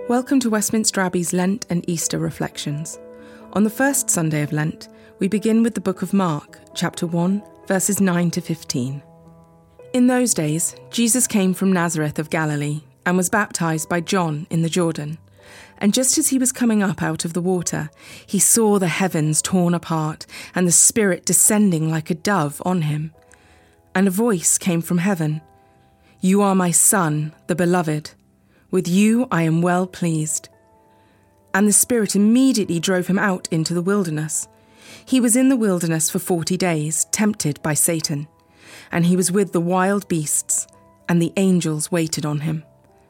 Welcome to Westminster Abbey's Lent and Easter reflections. On the first Sunday of Lent, we begin with the book of Mark, chapter 1, verses 9 to 15. In those days, Jesus came from Nazareth of Galilee and was baptized by John in the Jordan. And just as he was coming up out of the water, he saw the heavens torn apart and the Spirit descending like a dove on him. And a voice came from heaven, "You are my Son, the Beloved. With you I am well pleased." And the Spirit immediately drove him out into the wilderness. He was in the wilderness for 40 days, tempted by Satan. And he was with the wild beasts, and the angels waited on him.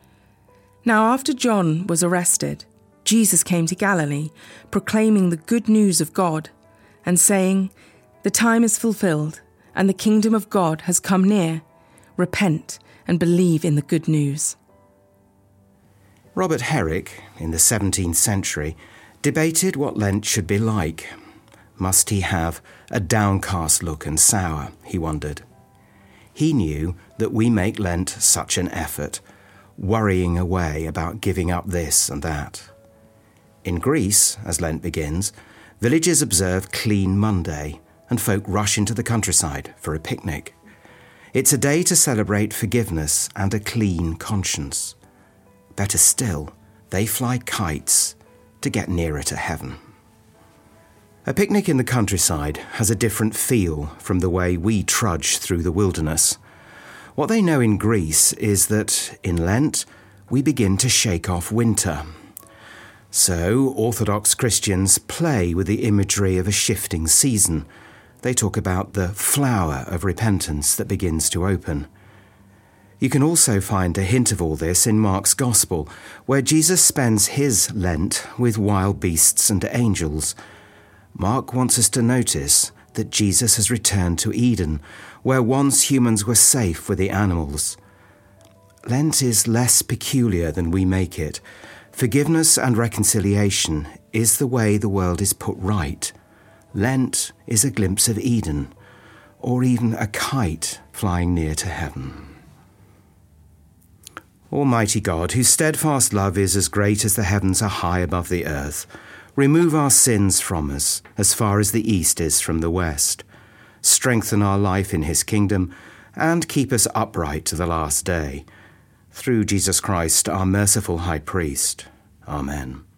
Now after John was arrested, Jesus came to Galilee, proclaiming the good news of God, and saying, "The time is fulfilled, and the kingdom of God has come near. Repent and believe in the good news." Robert Herrick, in the 17th century, debated what Lent should be like. Must he have a downcast look and sour, he wondered. He knew that we make Lent such an effort, worrying away about giving up this and that. In Greece, as Lent begins, villages observe Clean Monday, and folk rush into the countryside for a picnic. It's a day to celebrate forgiveness and a clean conscience. Better still, they fly kites to get nearer to heaven. A picnic in the countryside has a different feel from the way we trudge through the wilderness. What they know in Greece is that, in Lent, we begin to shake off winter. So, Orthodox Christians play with the imagery of a shifting season. They talk about the flower of repentance that begins to open. You can also find a hint of all this in Mark's Gospel, where Jesus spends his Lent with wild beasts and angels. Mark wants us to notice that Jesus has returned to Eden, where once humans were safe with the animals. Lent is less peculiar than we make it. Forgiveness and reconciliation is the way the world is put right. Lent is a glimpse of Eden, or even a kite flying near to heaven. Almighty God, whose steadfast love is as great as the heavens are high above the earth, remove our sins from us as far as the east is from the west. Strengthen our life in his kingdom and keep us upright to the last day. Through Jesus Christ, our merciful high priest. Amen.